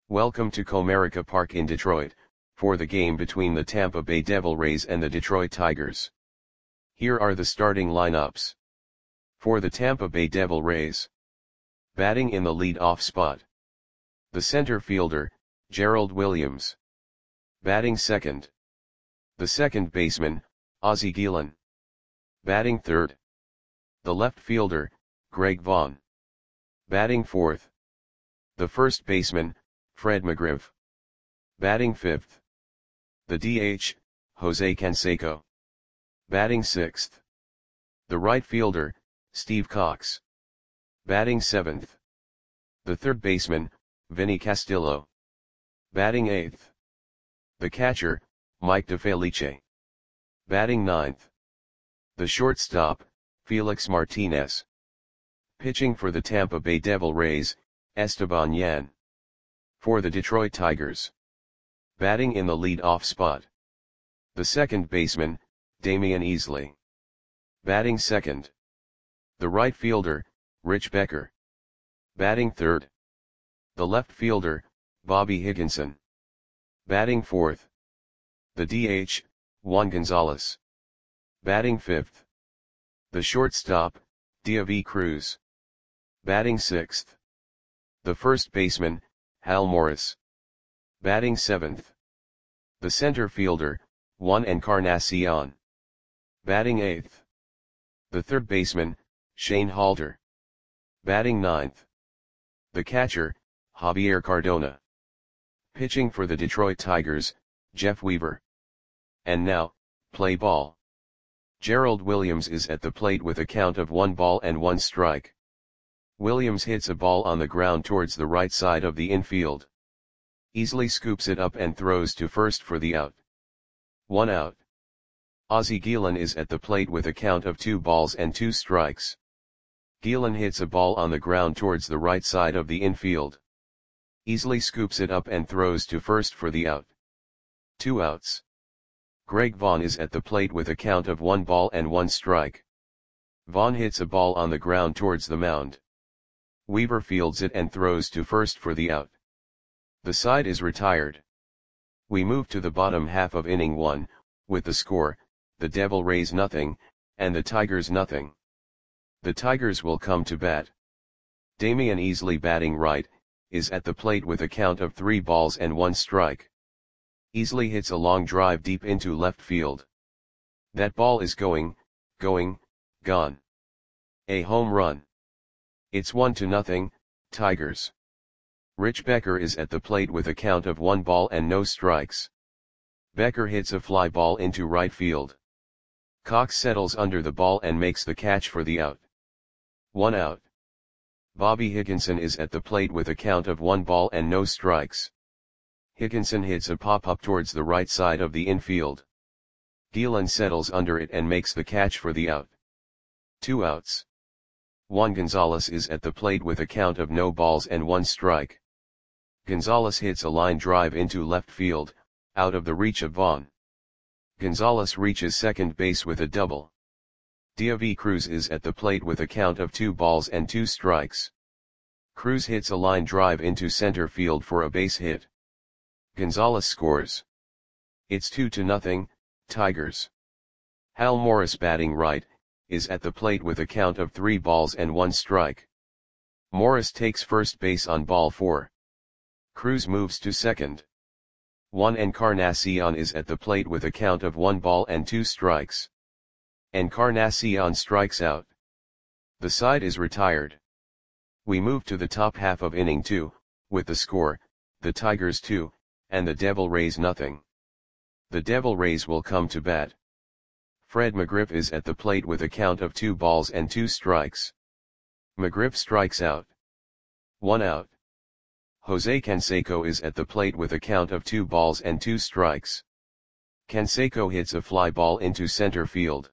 Welcome to Comerica Park in Detroit, for the game between the Tampa Bay Devil Rays and the Detroit Tigers. Here are the starting lineups. For the Tampa Bay Devil Rays. Batting in the lead-off spot. The center fielder, Gerald Williams. Batting second. The second baseman, Ozzie Guillen. Batting third. The left fielder, Greg Vaughn. Batting fourth. The first baseman, Fred McGriff. Batting fifth. The DH, Jose Canseco. Batting sixth. The right fielder, Steve Cox. Batting seventh. The third baseman, Vinny Castillo. Batting eighth. The catcher, Mike DeFelice. Batting ninth. The shortstop, Felix Martinez. Pitching for the Tampa Bay Devil Rays, Esteban Yan. For the Detroit Tigers. Batting in the lead-off spot. The second baseman, Damian Easley. Batting second. The right fielder, Rich Becker. Batting third. The left fielder, Bobby Higginson. Batting fourth. The DH, Juan Gonzalez. Batting fifth. The shortstop, Deivi Cruz. Batting sixth. The first baseman, Hal Morris. Batting seventh. The center fielder, Juan Encarnacion. Batting eighth. The third baseman, Shane Halter. Batting ninth. The catcher, Javier Cardona. Pitching for the Detroit Tigers, Jeff Weaver. And now, play ball. Gerald Williams is at the plate with a count of 1 ball and 1 strike. Williams hits a ball on the ground towards the right side of the infield. Easily scoops it up and throws to first for the out. 1 out. Ozzie Guillen is at the plate with a count of 2 balls and 2 strikes. Guillen hits a ball on the ground towards the right side of the infield. Easily scoops it up and throws to first for the out. 2 outs. Greg Vaughn is at the plate with a count of 1 ball and 1 strike. Vaughn hits a ball on the ground towards the mound. Weaver fields it and throws to first for the out. The side is retired. We move to the bottom half of inning 1, with the score, the Devil Rays nothing, and the Tigers nothing. The Tigers will come to bat. Damian Easley, batting right, is at the plate with a count of 3 balls and 1 strike. Easley hits a long drive deep into left field. That ball is gone. A home run. It's 1-0, Tigers. Rich Becker is at the plate with a count of 1 ball and no strikes. Becker hits a fly ball into right field. Cox settles under the ball and makes the catch for the out. 1 out. Bobby Higginson is at the plate with a count of 1 ball and no strikes. Higginson hits a pop-up towards the right side of the infield. Guillen settles under it and makes the catch for the out. 2 outs. Juan Gonzalez is at the plate with a count of no balls and 1 strike. Gonzalez hits a line drive into left field, out of the reach of Vaughn. Gonzalez reaches second base with a double. Deivi Cruz is at the plate with a count of 2 balls and 2 strikes. Cruz hits a line drive into center field for a base hit. Gonzalez scores. It's 2-0, Tigers. Hal Morris, batting right, is at the plate with a count of 3 balls and 1 strike. Morris takes first base on ball 4. Cruz moves to second. Juan Encarnacion is at the plate with a count of 1 ball and 2 strikes. Encarnacion strikes out. The side is retired. We move to the top half of inning 2, with the score, the Tigers 2, and the Devil Rays nothing. The Devil Rays will come to bat. Fred McGriff is at the plate with a count of 2 balls and 2 strikes. McGriff strikes out. 1 out. Jose Canseco is at the plate with a count of 2 balls and 2 strikes. Canseco hits a fly ball into center field.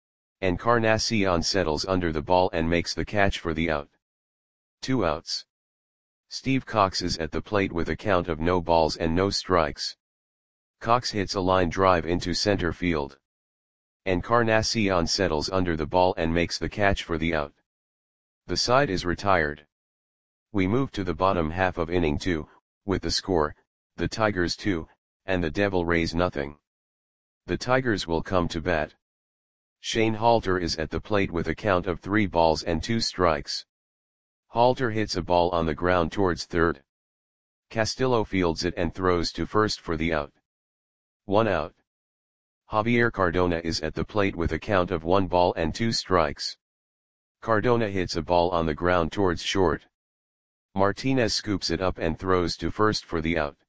Encarnacion settles under the ball and makes the catch for the out. 2 outs. Steve Cox is at the plate with a count of no balls and no strikes. Cox hits a line drive into center field. Encarnacion settles under the ball and makes the catch for the out. The side is retired. We move to the bottom half of inning 2, with the score, the Tigers 2, and the Devil Rays nothing. The Tigers will come to bat. Shane Halter is at the plate with a count of 3 balls and 2 strikes. Halter hits a ball on the ground towards third. Castillo fields it and throws to first for the out. 1 out. Javier Cardona is at the plate with a count of 1 ball and 2 strikes. Cardona hits a ball on the ground towards short. Martinez scoops it up and throws to first for the out.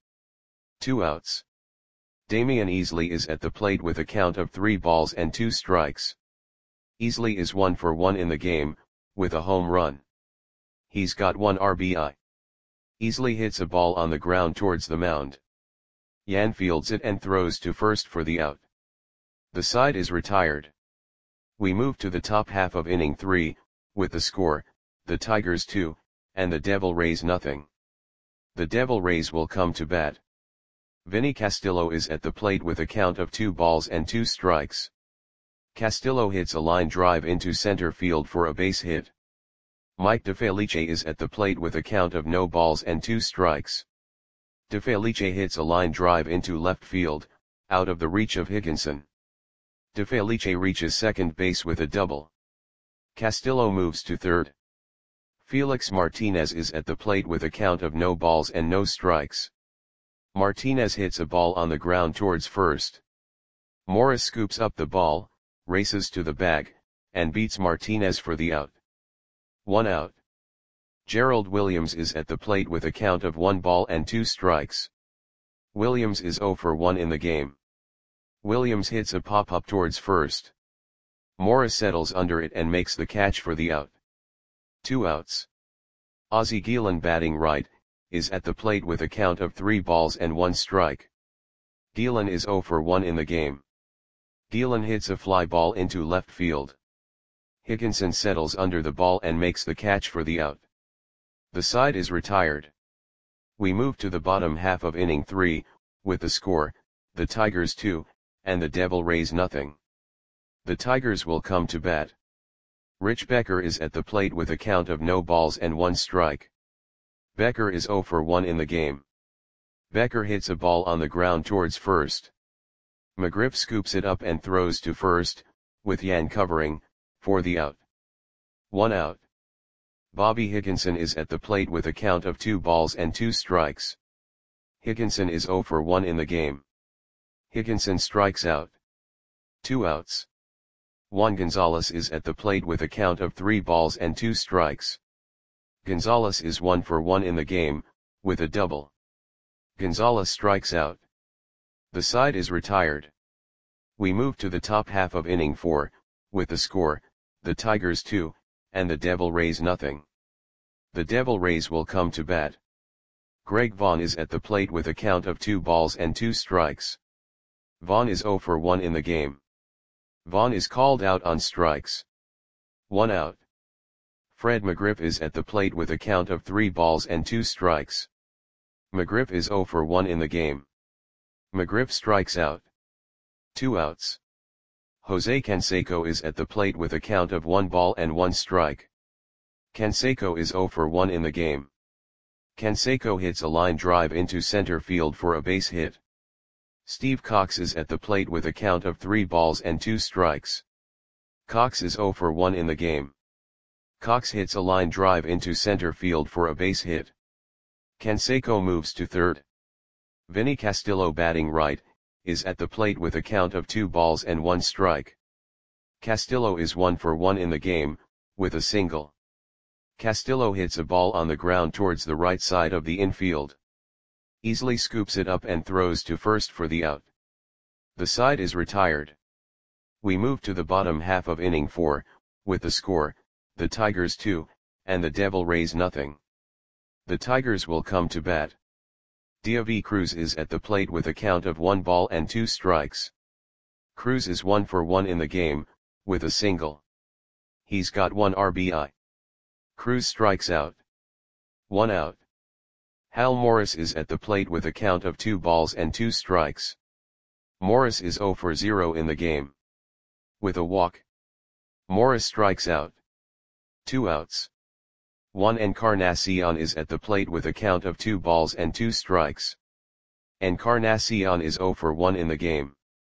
2 outs. Damian Easley is at the plate with a count of 3 balls and 2 strikes. Easley is 1 for 1 in the game, with a home run. He's got 1 RBI. Easley hits a ball on the ground towards the mound. Yan fields it and throws to first for the out. The side is retired. We move to the top half of inning 3, with the score, the Tigers 2, and the Devil Rays nothing. The Devil Rays will come to bat. Vinny Castillo is at the plate with a count of 2 balls and 2 strikes. Castillo hits a line drive into center field for a base hit. Mike DeFelice is at the plate with a count of no balls and 2 strikes. DeFelice hits a line drive into left field, out of the reach of Higginson. DeFelice reaches second base with a double. Castillo moves to third. Felix Martinez is at the plate with a count of no balls and no strikes. Martinez hits a ball on the ground towards first. Morris scoops up the ball, races to the bag, and beats Martinez for the out. 1 out. Gerald Williams is at the plate with a count of 1 ball and 2 strikes. Williams is 0 for 1 in the game. Williams hits a pop-up towards first. Morris settles under it and makes the catch for the out. 2 outs. Ozzie Guillen, batting right, is at the plate with a count of 3 balls and 1 strike. Guillen is 0 for 1 in the game. Guillen hits a fly ball into left field. Higginson settles under the ball and makes the catch for the out. The side is retired. We move to the bottom half of inning 3, with the score, the Tigers 2, and the Devil Rays nothing. The Tigers will come to bat. Rich Becker is at the plate with a count of no balls and 1 strike. Becker is 0 for 1 in the game. Becker hits a ball on the ground towards first. McGriff scoops it up and throws to first, with Yan covering, for the out. 1 out. Bobby Higginson is at the plate with a count of 2 balls and 2 strikes. Higginson is 0 for 1 in the game. Higginson strikes out. 2 outs. Juan Gonzalez is at the plate with a count of 3 balls and 2 strikes. Gonzalez is 1 for 1 in the game, with a double. Gonzalez strikes out. The side is retired. We move to the top half of inning 4, with the score, the Tigers 2, and the Devil Rays nothing. The Devil Rays will come to bat. Greg Vaughn is at the plate with a count of 2 balls and 2 strikes. Vaughn is 0 for 1 in the game. Vaughn is called out on strikes. 1 out. Fred McGriff is at the plate with a count of 3 balls and 2 strikes. McGriff is 0 for 1 in the game. McGriff strikes out. 2 outs. Jose Canseco is at the plate with a count of 1 ball and 1 strike. Canseco is 0 for 1 in the game. Canseco hits a line drive into center field for a base hit. Steve Cox is at the plate with a count of 3 balls and 2 strikes. Cox is 0 for 1 in the game. Cox hits a line drive into center field for a base hit. Canseco moves to third. Vinny Castillo, batting right, is at the plate with a count of 2 balls and 1 strike. Castillo is 1 for 1 in the game, with a single. Castillo hits a ball on the ground towards the right side of the infield. Easley scoops it up and throws to first for the out. The side is retired. We move to the bottom half of inning 4, with the score, the Tigers 2, and the Devil Rays nothing. The Tigers will come to bat. Deivi Cruz is at the plate with a count of 1 ball and 2 strikes. Cruz is 1 for 1 in the game, with a single. He's got 1 RBI. Cruz strikes out. 1 out. Hal Morris is at the plate with a count of 2 balls and 2 strikes. Morris is 0 for 0 in the game. With a walk. Morris strikes out. 2 outs. Juan Encarnacion is at the plate with a count of 2 balls and 2 strikes. Encarnacion is 0 for 1 in the game.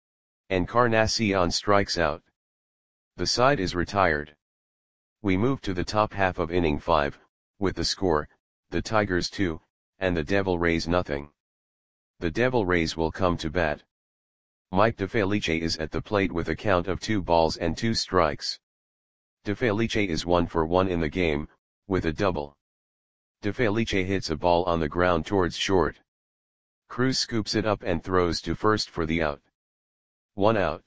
Encarnacion strikes out. The side is retired. We move to the top half of inning 5, with the score, the Tigers 2, and the Devil Rays nothing. The Devil Rays will come to bat. Mike DeFelice is at the plate with a count of 2 balls and 2 strikes. DeFelice is 1 for 1 in the game, with a double. DeFelice hits a ball on the ground towards short. Cruz scoops it up and throws to first for the out. 1 out.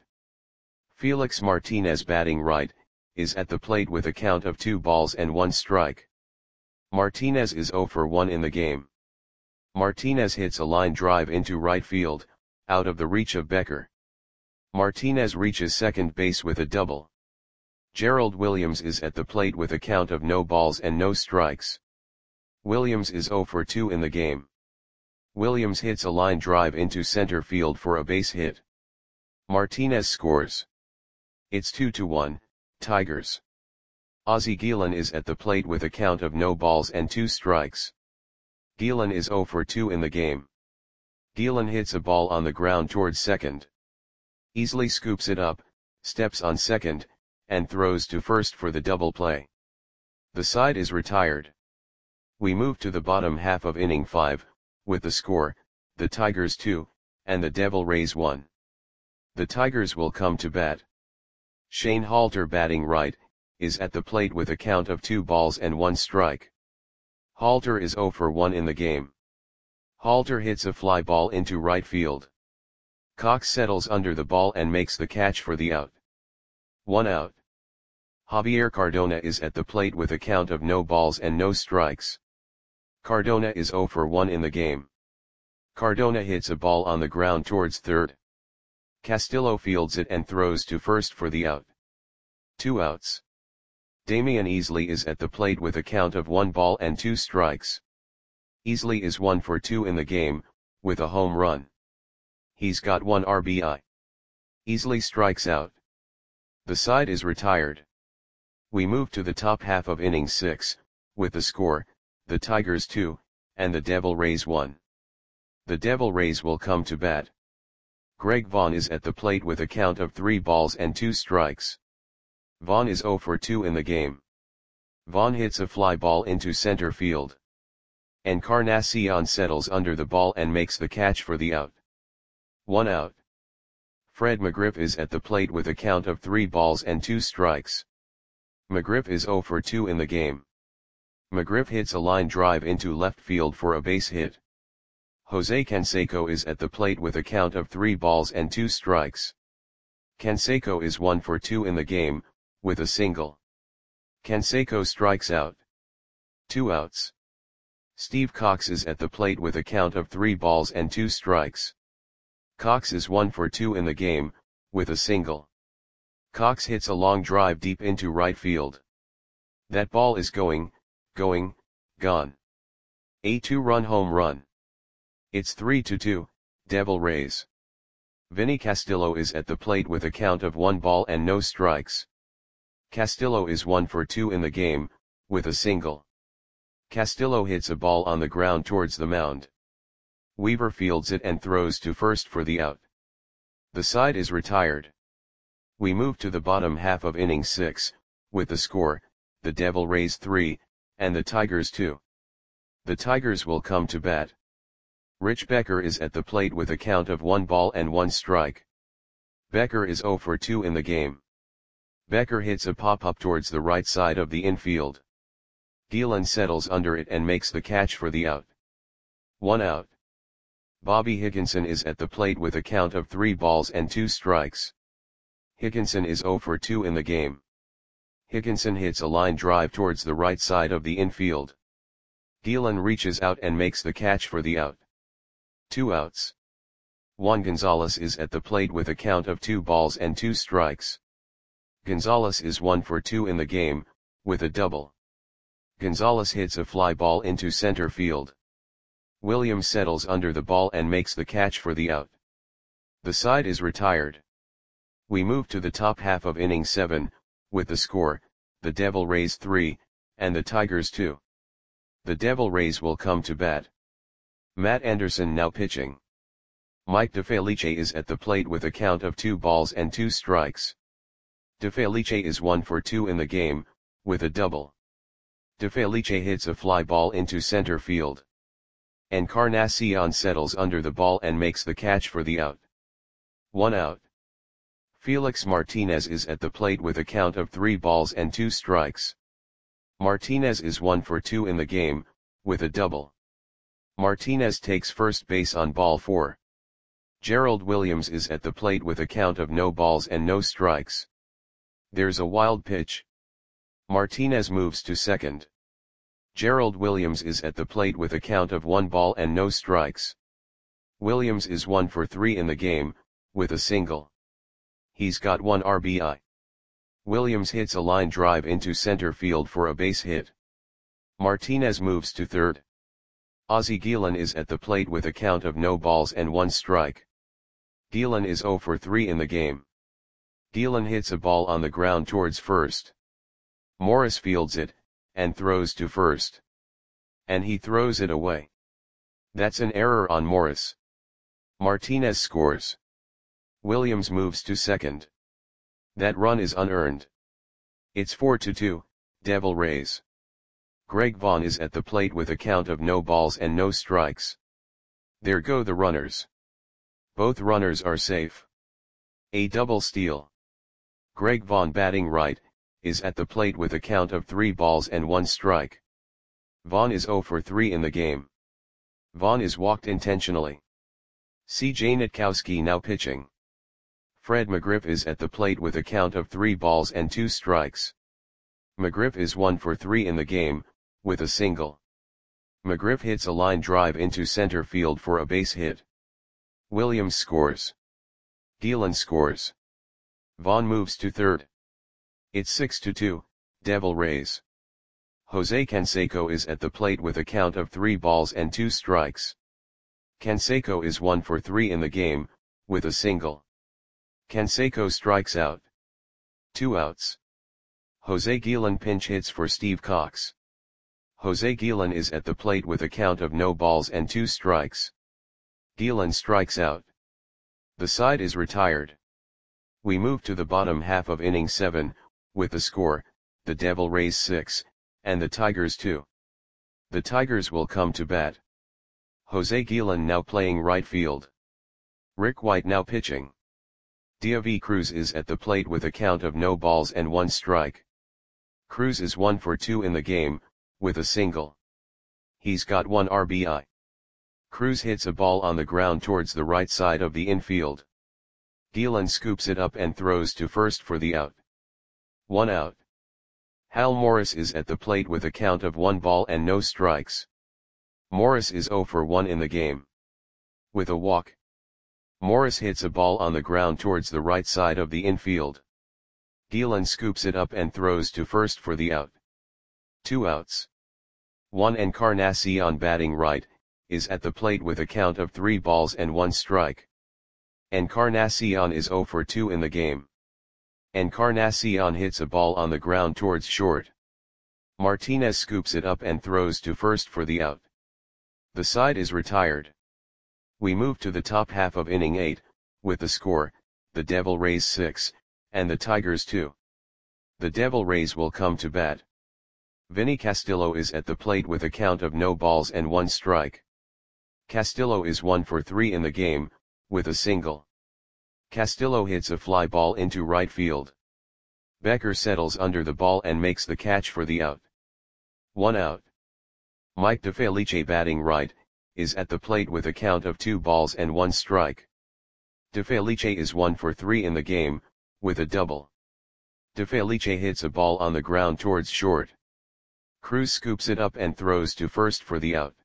Felix Martinez, batting right, is at the plate with a count of 2 balls and 1 strike. Martinez is 0 for 1 in the game. Martinez hits a line drive into right field, out of the reach of Becker. Martinez reaches second base with a double. Gerald Williams is at the plate with a count of no balls and no strikes. Williams is 0 for 2 in the game. Williams hits a line drive into center field for a base hit. Martinez scores. It's 2-1, Tigers. Ozzie Guillen is at the plate with a count of no balls and 2 strikes. Guillen is 0 for 2 in the game. Guillen hits a ball on the ground towards second. Easily scoops it up, steps on second, and throws to first for the double play. The side is retired. We move to the bottom half of inning 5, with the score, the Tigers 2, and the Devil Rays 1. The Tigers will come to bat. Shane Halter, batting right, is at the plate with a count of 2 balls and 1 strike. Halter is 0 for 1 in the game. Halter hits a fly ball into right field. Cox settles under the ball and makes the catch for the out. 1 out. Javier Cardona is at the plate with a count of no balls and no strikes. Cardona is 0 for 1 in the game. Cardona hits a ball on the ground towards third. Castillo fields it and throws to first for the out. 2 outs. Damian Easley is at the plate with a count of 1 ball and 2 strikes. Easley is 1 for 2 in the game, with a home run. He's got 1 RBI. Easley strikes out. The side is retired. We move to the top half of inning 6, with the score, the Tigers 2, and the Devil Rays 1. The Devil Rays will come to bat. Greg Vaughn is at the plate with a count of 3 balls and 2 strikes. Vaughn is 0 for 2 in the game. Vaughn hits a fly ball into center field. Encarnacion settles under the ball and makes the catch for the out. 1 out. Fred McGriff is at the plate with a count of 3 balls and 2 strikes. McGriff is 0 for 2 in the game. McGriff hits a line drive into left field for a base hit. Jose Canseco is at the plate with a count of 3 balls and 2 strikes. Canseco is 1 for 2 in the game, with a single. Canseco strikes out. 2 outs. Steve Cox is at the plate with a count of 3 balls and 2 strikes. Cox is 1 for 2 in the game, with a single. Cox hits a long drive deep into right field. That ball is gone. A 2-run home run. It's 3-2, Devil Rays. Vinny Castillo is at the plate with a count of 1 ball and no strikes. Castillo is 1 for 2 in the game, with a single. Castillo hits a ball on the ground towards the mound. Weaver fields it and throws to first for the out. The side is retired. We move to the bottom half of inning 6, with the score, the Devil Rays 3, and the Tigers 2. The Tigers will come to bat. Rich Becker is at the plate with a count of 1 ball and 1 strike. Becker is 0 for 2 in the game. Becker hits a pop-up towards the right side of the infield. Guillen settles under it and makes the catch for the out. 1 out. Bobby Higginson is at the plate with a count of 3 balls and 2 strikes. Higginson is 0 for 2 in the game. Higginson hits a line drive towards the right side of the infield. Guillen reaches out and makes the catch for the out. 2 outs. Juan Gonzalez is at the plate with a count of 2 balls and 2 strikes. Gonzalez is 1 for 2 in the game, with a double. Gonzalez hits a fly ball into center field. Williams settles under the ball and makes the catch for the out. The side is retired. We move to the top half of inning 7, with the score, the Devil Rays 3, and the Tigers 2. The Devil Rays will come to bat. Matt Anderson now pitching. Mike DeFelice is at the plate with a count of 2 balls and 2 strikes. DeFelice is 1 for 2 in the game, with a double. DeFelice hits a fly ball into center field. Encarnacion settles under the ball and makes the catch for the out. 1 out. Felix Martinez is at the plate with a count of 3 balls and 2 strikes. Martinez is 1 for 2 in the game, with a double. Martinez takes first base on ball 4. Gerald Williams is at the plate with a count of no balls and no strikes. There's a wild pitch. Martinez moves to second. Gerald Williams is at the plate with a count of 1 ball and no strikes. Williams is 1 for 3 in the game, with a single. He's got 1 RBI. Williams hits a line drive into center field for a base hit. Martinez moves to third. Ozzie Guillen is at the plate with a count of no balls and 1 strike. Guillen is 0 for 3 in the game. Guillen hits a ball on the ground towards first. Morris fields it, and throws to first. And he throws it away. That's an error on Morris. Martinez scores. Williams moves to second. That run is unearned. It's 4-2, Devil Rays. Greg Vaughn is at the plate with a count of no balls and no strikes. There go the runners. Both runners are safe. A double steal. Greg Vaughn, batting right, is at the plate with a count of 3 balls and 1 strike. Vaughn is 0 for 3 in the game. Vaughn is walked intentionally. C.J. Nitkowski now pitching. Fred McGriff is at the plate with a count of 3 balls and 2 strikes. McGriff is 1 for 3 in the game, with a single. McGriff hits a line drive into center field for a base hit. Williams scores. Guillen scores. Vaughn moves to third. It's 6-2, Devil Rays. Jose Canseco is at the plate with a count of 3 balls and 2 strikes. Canseco is 1 for 3 in the game, with a single. Canseco strikes out. 2 outs. Jose Guillen pinch hits for Steve Cox. Jose Guillen is at the plate with a count of no balls and 2 strikes. Guillen strikes out. The side is retired. We move to the bottom half of inning 7, with the score, the Devil Rays 6, and the Tigers 2. The Tigers will come to bat. Jose Guillen now playing right field. Rick White now pitching. Deivi Cruz is at the plate with a count of no balls and 1 strike. Cruz is 1 for 2 in the game, with a single. He's got 1 RBI. Cruz hits a ball on the ground towards the right side of the infield. Guillen scoops it up and throws to first for the out. 1 out. Hal Morris is at the plate with a count of 1 ball and no strikes. Morris is 0 for 1 in the game. With a walk. Morris hits a ball on the ground towards the right side of the infield. Guillen scoops it up and throws to first for the out. 2 outs. Juan Encarnacion, batting right, is at the plate with a count of 3 balls and 1 strike. Encarnacion is 0 for 2 in the game. Encarnacion hits a ball on the ground towards short. Martinez scoops it up and throws to first for the out. The side is retired. We move to the top half of inning 8, with the score, the Devil Rays 6, and the Tigers 2. The Devil Rays will come to bat. Vinny Castillo is at the plate with a count of no balls and 1 strike. Castillo is 1 for 3 in the game, with a single. Castillo hits a fly ball into right field. Becker settles under the ball and makes the catch for the out. 1 out. Mike DeFelice, batting right, is at the plate with a count of 2 balls and 1 strike. DeFelice is 1 for 3 in the game, with a double. DeFelice hits a ball on the ground towards short. Cruz scoops it up and throws to first for the out.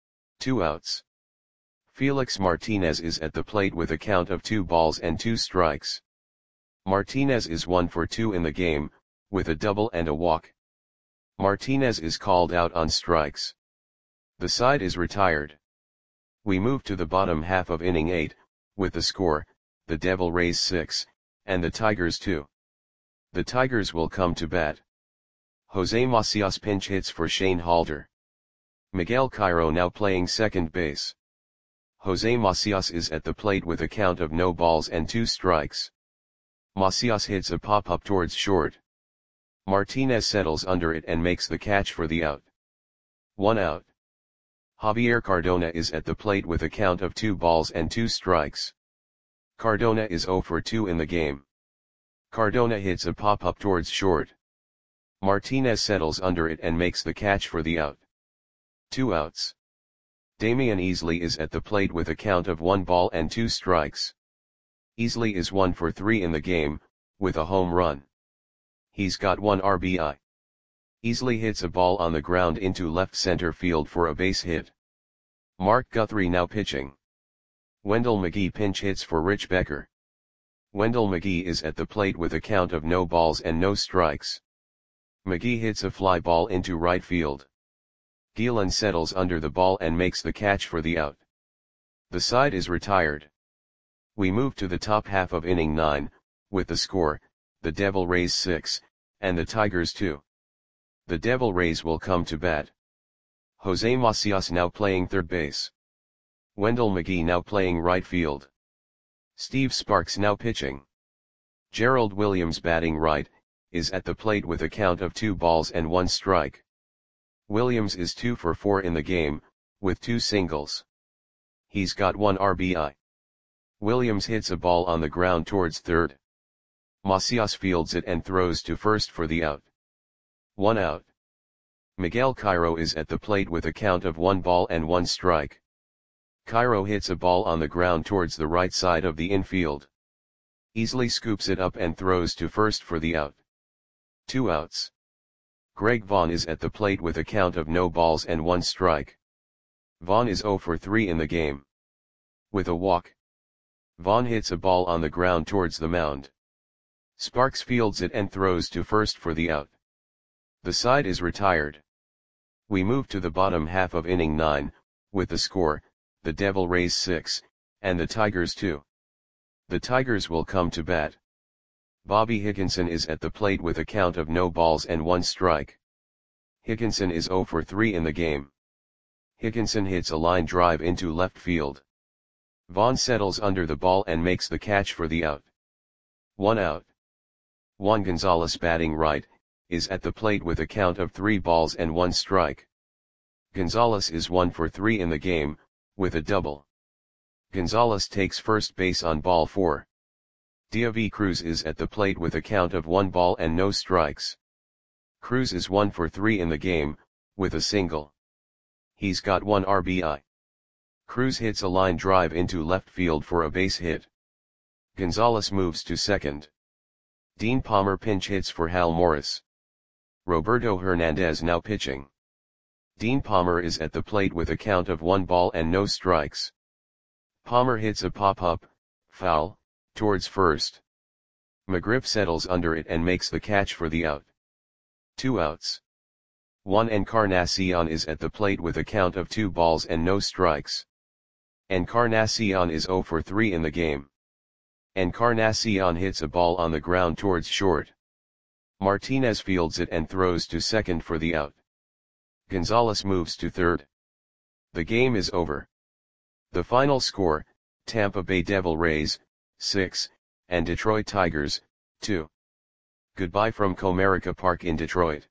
2 outs. Felix Martinez is at the plate with a count of 2 balls and 2 strikes. Martinez is 1 for 2 in the game, with a double and a walk. Martinez is called out on strikes. The side is retired. We move to the bottom half of inning 8, with the score, the Devil Rays 6, and the Tigers 2. The Tigers will come to bat. Jose Macias pinch hits for Shane Halter. Miguel Cairo now playing second base. Jose Macias is at the plate with a count of no balls and 2 strikes. Macias hits a pop-up towards short. Martinez settles under it and makes the catch for the out. 1 out. Javier Cardona is at the plate with a count of 2 balls and 2 strikes. Cardona is 0 for 2 in the game. Cardona hits a pop-up towards short. Martinez settles under it and makes the catch for the out. 2 outs. Damian Easley is at the plate with a count of 1 ball and 2 strikes. Easley is 1 for 3 in the game, with a home run. He's got 1 RBI. Easley hits a ball on the ground into left center field for a base hit. Mark Guthrie now pitching. Wendell McGee pinch hits for Rich Becker. Wendell McGee is at the plate with a count of no balls and no strikes. McGee hits a fly ball into right field. Gielan settles under the ball and makes the catch for the out. The side is retired. We move to the top half of inning 9, with the score, the Devil Rays 6, and the Tigers 2. The Devil Rays will come to bat. Jose Macias now playing third base. Wendell McGee now playing right field. Steve Sparks now pitching. Gerald Williams batting right, is at the plate with a count of 2 balls and 1 strike. Williams is 2 for 4 in the game, with 2 singles. He's got 1 RBI. Williams hits a ball on the ground towards third. Macias fields it and throws to first for the out. 1 out. Miguel Cairo is at the plate with a count of 1 ball and 1 strike. Cairo hits a ball on the ground towards the right side of the infield. Easley scoops it up and throws to first for the out. 2 outs. Greg Vaughn is at the plate with a count of no balls and 1 strike. Vaughn is 0 for 3 in the game. With a walk. Vaughn hits a ball on the ground towards the mound. Sparks fields it and throws to first for the out. The side is retired. We move to the bottom half of inning 9, with the score, the Devil Rays 6, and the Tigers 2. The Tigers will come to bat. Bobby Higginson is at the plate with a count of no balls and 1 strike. Higginson is 0 for 3 in the game. Higginson hits a line drive into left field. Vaughn settles under the ball and makes the catch for the out. 1 out. Juan Gonzalez batting right, is at the plate with a count of 3 balls and 1 strike. Gonzalez is 1 for 3 in the game, with a double. Gonzalez takes first base on ball 4. Diavi Cruz is at the plate with a count of 1 ball and no strikes. Cruz is 1 for 3 in the game, with a single. He's got 1 RBI. Cruz hits a line drive into left field for a base hit. Gonzalez moves to second. Dean Palmer pinch hits for Hal Morris. Roberto Hernandez now pitching. Dean Palmer is at the plate with a count of 1 ball and no strikes. Palmer hits a pop-up, foul, towards first. McGriff settles under it and makes the catch for the out. 2 outs. Juan Encarnacion is at the plate with a count of 2 balls and no strikes. Encarnacion is 0 for 3 in the game. Encarnacion hits a ball on the ground towards short. Martinez fields it and throws to second for the out. Gonzalez moves to third. The game is over. The final score, Tampa Bay Devil Rays, 6, and Detroit Tigers, 2. Goodbye from Comerica Park in Detroit.